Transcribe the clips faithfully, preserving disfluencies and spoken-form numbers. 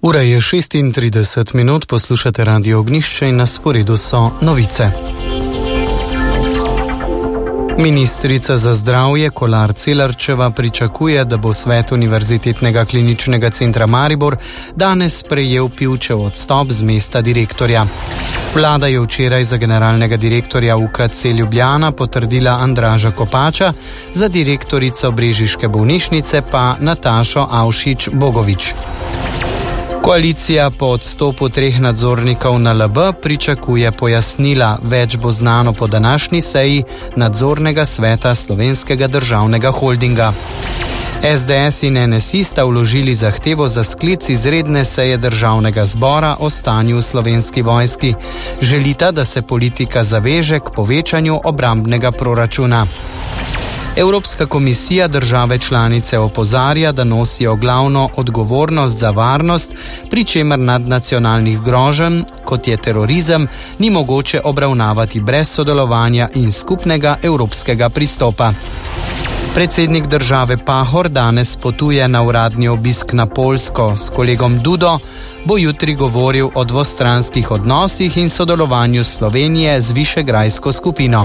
Ura je šestintrideset minut, poslušate Radio Ognjišče in na sporedu so novice. Ministrica za zdravje Kolar Celarčeva pričakuje, da bo svet Univerzitetnega kliničnega centra Maribor danes sprejel Pivčev odstop z mesta direktorja. Vlada je včeraj za generalnega direktorja U K C Ljubljana potrdila Andraža Kopača, za direktorico brežiške bolnišnice pa Natašo Avšič Bogovič. Koalicija po odstopu treh nadzornikov N L B pričakuje pojasnila. Več bo znano po današnji seji nadzornega sveta Slovenskega državnega holdinga. S D S in N S I sta vložili zahtevo za sklic izredne seje državnega zbora o stanju v Slovenski vojski. Želita, da se politika zaveže k povečanju obrambnega proračuna. Evropska komisija države članice opozarja, da nosijo glavno odgovornost za varnost, pri čemer nadnacionalnih groženj, kot je terorizem, ni mogoče obravnavati brez sodelovanja in skupnega evropskega pristopa. Predsednik države Pahor danes potuje na uradni obisk na Poljsko. S kolegom Dudo bo jutri govoril o dvostranskih odnosih in sodelovanju Slovenije z Višegrajsko skupino.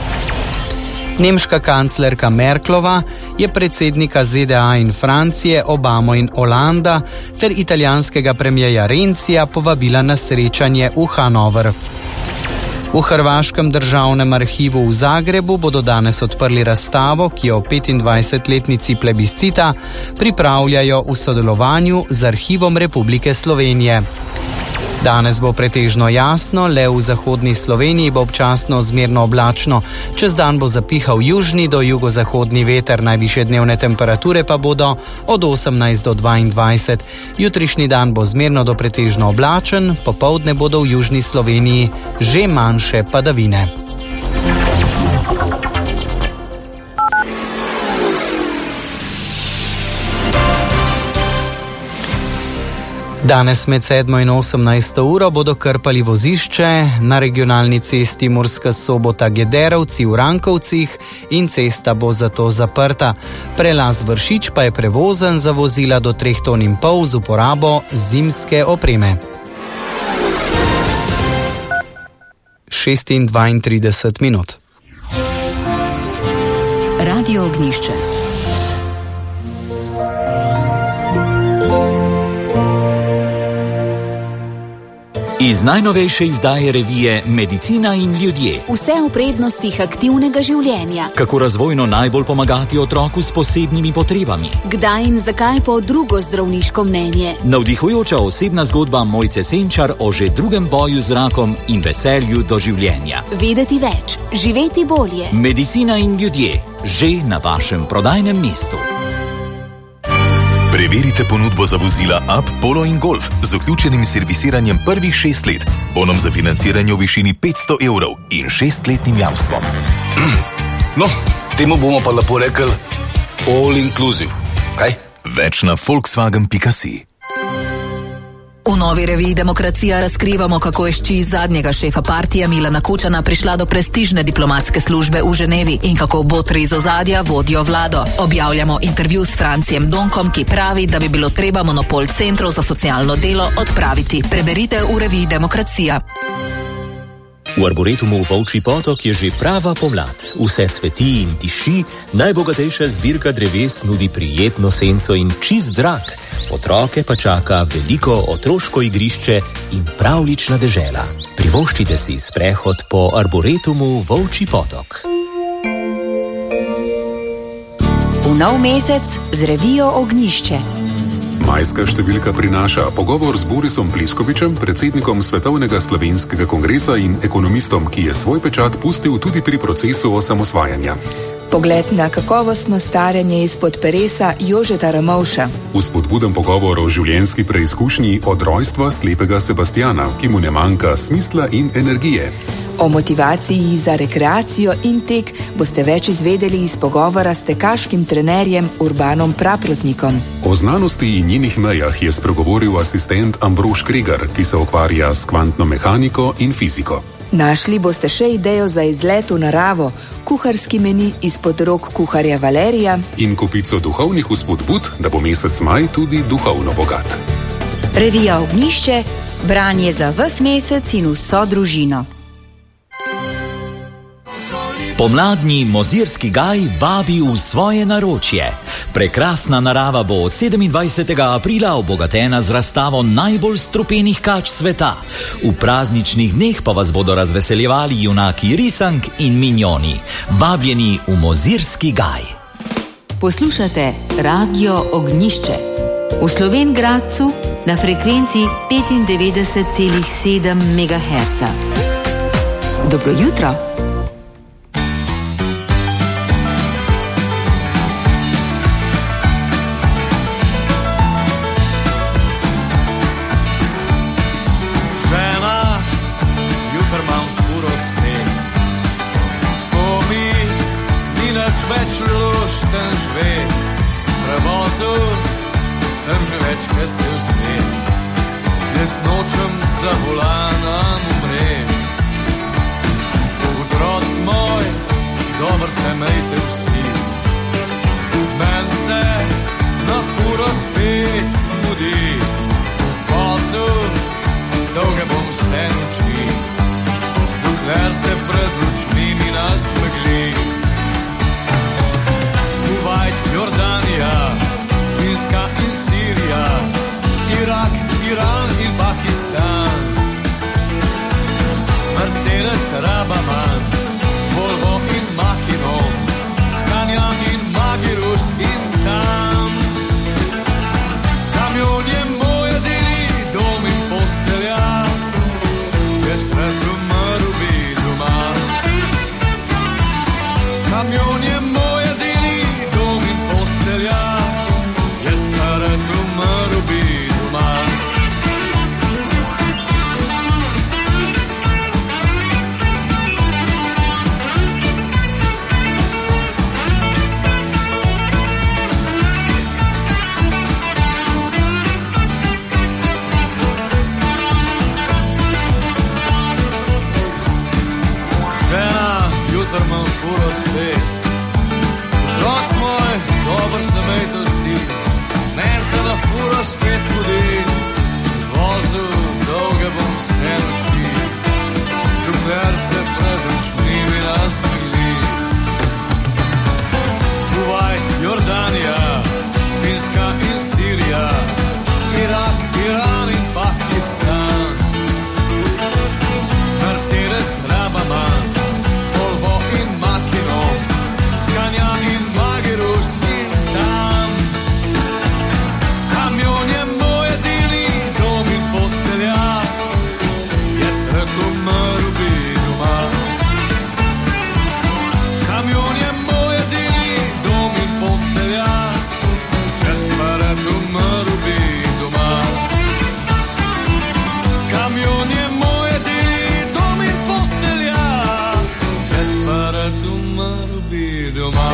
Nemška kanclerka Merklova je predsednika Z D A in Francije, Obamo in Holanda ter italijanskega premijeja Renzija povabila na srečanje v Hanover. V Hrvaškem državnem arhivu v Zagrebu bodo danes odprli razstavo, ki jo petindvajsetletnici plebiscita pripravljajo v sodelovanju z Arhivom Republike Slovenije. Danes bo pretežno jasno, le v zahodni Sloveniji bo občasno zmerno oblačno. Čez dan bo zapihal južni do jugozahodni veter, najvišje dnevne temperature pa bodo od osemnajst do dvaindvajset. Jutrišnji dan bo zmerno do pretežno oblačen, popoldne bodo v južni Sloveniji že manjše padavine. Danes med sedmo in osemnajsto uro bodo krpali vozišče na regionalni cesti Murska Sobota-Gederovci v Rankovcih in cesta bo zato zaprta. Prelaz Vršič pa je prevozen za vozila do treh ton in pol z uporabo zimske opreme. šestindvaintrideset minut. Radio Ognjišče. Iz najnovejše izdaje revije Medicina in ljudje. Vse o prednostih aktivnega življenja. Kako razvojno najbolj pomagati otroku s posebnimi potrebami. Kdaj in zakaj po drugo zdravniško mnenje. Navdihujoča osebna zgodba Mojce Senčar o že drugem boju z rakom in veselju do življenja. Vedeti več, živeti bolje. Medicina in ljudje, že na vašem prodajnem mestu. Preverite ponudbo za vozila Up, Polo in Golf z vključenim servisiranjem prvih šest let, bonom za financiranje v višini petsto evrov in šestletnim jamstvom. No, temu bomo pa lepo rekli all inclusive, kaj? Več na volkswagen pika si. V novi reviji Demokracija razkrivamo, kako je šči zadnjega šefa partije Milana Kučana prišla do prestižne diplomatske službe v Ženevi in kako botri iz ozadja vodijo vlado. Objavljamo intervju s Francijem Donkom, ki pravi, da bi bilo treba monopol centrov za socialno delo odpraviti. Preberite v reviji Demokracija. V Arboretumu Volčji potok je že prava pomlad. Vse cveti in tiši, najbogatejša zbirka dreves nudi prijetno senco in čist zrak. Otroke pa čaka veliko otroško igrišče in pravlična dežela. Privoščite si sprehod po Arboretumu Volčji potok. V nov mesec z revijo Ognjišče. Majska številka prinaša pogovor z Borisom Pliskovičem, predsednikom Svetovnega slovenskega kongresa in ekonomistom, ki je svoj pečat pustil tudi pri procesu osamosvajanja. Pogled na kakovostno staranje izpod peresa Jožeta Ramovša. Vzpodbuden pogovor o življenjski preizkušnji od rojstva slepega Sebastjana, ki mu ne manjka smisla in energije. O motivaciji za rekreacijo in tek boste več izvedeli iz pogovora s tekaškim trenerjem Urbanom Praprotnikom. O znanosti in njenih mejah je spregovoril asistent Ambrož Kregar, ki se ukvarja s kvantno mehaniko in fiziko. Našli boste še idejo za izlet v naravo, kuharski meni izpod rok kuharja Valerija in kupico duhovnih vzpodbud, da bo mesec maj tudi duhovno bogat. Revija Ognjišče, branje za ves mesec in vso družino. Pomladni Mozirski gaj vabi v svoje naročje. Prekrasna narava bo od sedemindvajsetega aprila obogatena z razstavo najbolj strupenih kač sveta. V prazničnih dneh pa vas bodo razveseljevali junaki risank in minjoni. Vabljeni v Mozirski gaj. Poslušate Radio Ognjišče. V Slovenj Gradcu na frekvenci petindevetdeset celih sedem megaherca. Dobro jutro. Več lušten žvet, prevozu sem že večkrat cel svet. Jaz nočem za volanom umret. Otroc moj, dober se mejte vsi. Men se na furo spet mudi. V vozu dolge bom vse noči, dokler se pred lučmi mi nasmegli. Kuvajt, Jordanija, Finska in Sirija, Irak, Iran in Pakistan. Mercedes, Rabaman, Volvo in Machinon, Scania in Magirus in tam. Kamion je moj edini dom in postelja, jaz pred umrl bi doma. Kamion je moj edini dom in postelja, jaz pred umrl bi doma. Jutr imam furo spet. Otroc moj, dober se mejte vsi. Ne se na furo spet hodi. V vozu dolge bom vse noči, dokler se pred očmi mi nasmili. Kuvajt, Jordanija, Finska in Sirija, Irak, Iran in Pakistan. Mercedes, Rabaman, Volvo in Machinon, Scania in Magirus in tam. Kamion je moj edini dom in postelja, jaz pred umrl bi doma. Kamion je moj edini dom in postelja, jaz pred umrl bi doma. Kamion je moj edini dom in postelja, jaz pred umrl bi doma.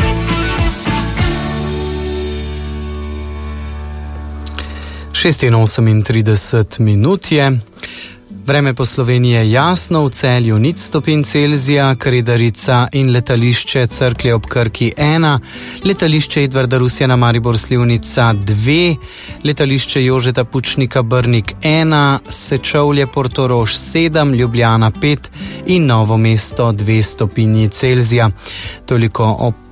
šestinosemintrideset minut je. Vreme po Sloveniji je jasno, v Celju nič stopinj Celzija, Kredarica in letališče Cerklje ob Krki ena, letališče Edvarda Rusjana Maribor Slivnica dve, letališče Jožeta Pučnika Brnik ena, Sečovlje Portorož sedem, Ljubljana pet in Novo mesto dve stopinji Celzija. Toliko o